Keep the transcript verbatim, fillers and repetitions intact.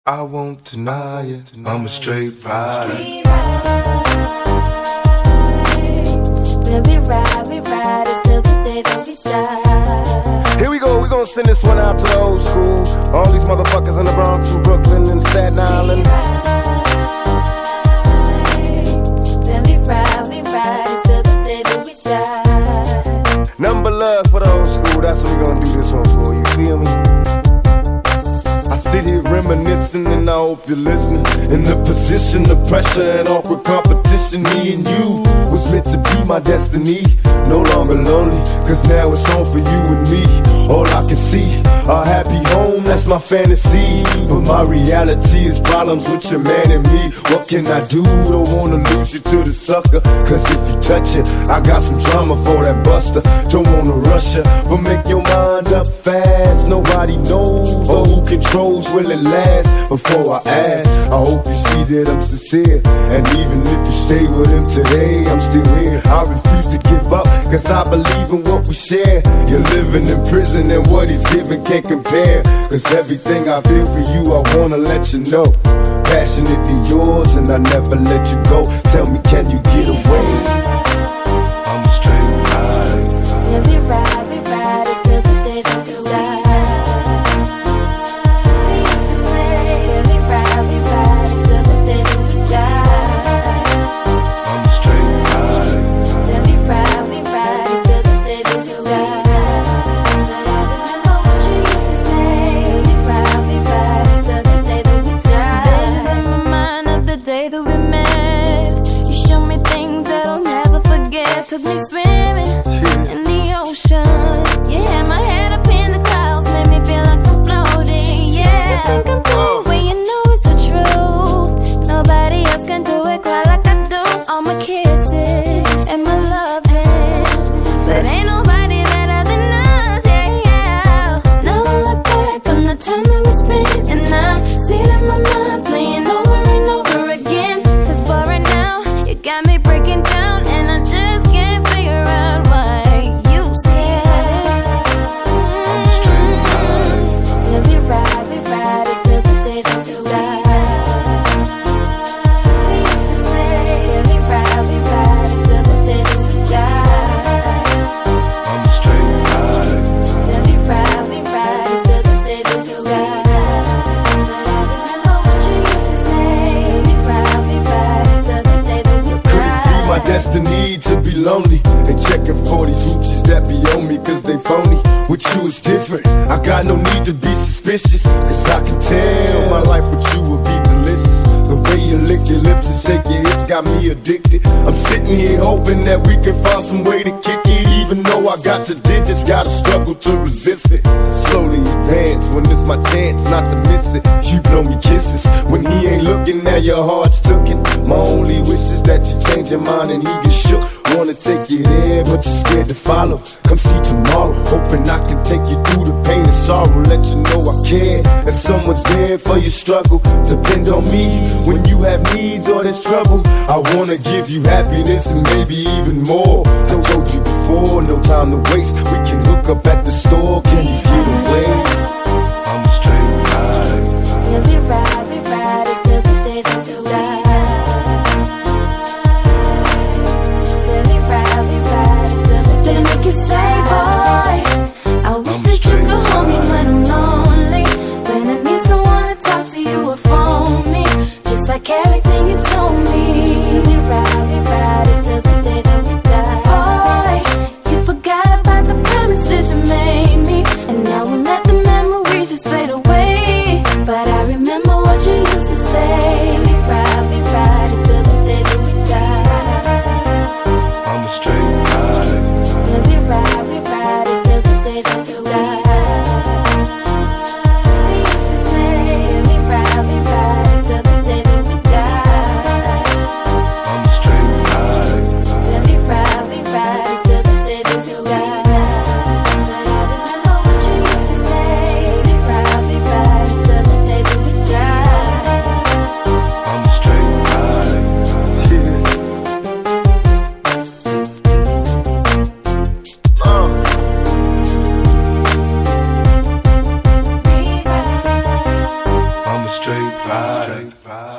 I won't deny it, I'm a straight rider. We ride, when we ride, we ride, it's till the day that we die. Here we go, we gonna send this one out to the old school. All these motherfuckers in the Bronx and Brooklyn and Staten Island. When we ride, we ride, it's till the day that we die. Number love for the old school, that's what we gonna do this one for, you feel me? I sit here reminiscing and I hope you're listening. In the position of pressure and awkward competition, me and you was meant to be my destiny. No longer lonely, cause now it's on for you and me. All I can see, a happy home, that's my fantasy. But my reality is problems with your man and me. What can I do? Don't wanna lose you to the sucker, cause if you touch it, I got some drama for that buster. Don't wanna rush you, but make your mind up fast. Nobody knows or who controls, will it last? Before I ask, I hope you see that I'm sincere. And even if you stay with him today, I'm still here. I refuse to give up, cause I believe in what we share. You're living in prison and what he's giving can't compare. Cause everything I feel for you, I wanna let you know. Passionately yours and I never let you go. Tell me, can you get away? I'm a straight rider. When we ride, we ride, it's till the day that we die. We used to say, when we ride, we ride, it's till the day that we die. I'm a straight rider. When we ride, we ride, it's till the day that we die. Remember what you used to say, when we ride, we ride, it's till the day that we die. Visions in my mind of the day that we met. You showed me things that I'll never forget. Took me swimming in the ocean. You had my head up in the clouds, made me feel like I'm floating. Yeah, you think I'm playing, well you know it's the truth. Nobody else can do it quite like I do. All my kisses and my loving, but ain't nobody better than us. Yeah, yeah. Now I look back on the time that we spent, and I see that my mind playing over and over again. Cause for right now, you got me breaking down, and I just can't figure out why you said. I'm a straight rider. When we ride, we ride, it's till the day that we die. We used to say, when we ride, we ride, it's till the day that we die. I'm a straight rider. When we ride, we ride, it's till the day that we die. Remember what you used to say, when we ride, we ride, it's till the day that we Could it be my die. destiny to be lonely and checking for these hoochies that be on me cause they phony? With you it's different, I got no need to be suspicious, cause I can tell my life with you will be delicious. The way you lick your lips and shake your hips got me addicted. I'm sitting here hoping that we can find some way to kick it. Even though I got your digits, gotta struggle to resist it. Slowly advance when it's my chance not to miss it. You blow me kisses when he ain't looking, now your heart's took it. My only wish is that you change your mind and he get shook. Wanna take you there, but you're scared to follow. Come see tomorrow, hoping I can take you through the pain and sorrow. Let you know I care, and someone's there for your struggle. Depend on me when you have needs or there's trouble. I wanna give you happiness and maybe even more. I told you before, no time to waste. We can hook up at the store, can you get away? I'm a straight rider. When we ride, we ride, it's till the day that we die. When we ride, we ride, it's till the day that we say, boy, I wish that you could hold me when I'm lonely, when I need someone to talk to you or phone me, just like everything you told me. When we ride, we ride, it's till the day that we die. Boy, you forgot about the promises you made me, and now we met the rider.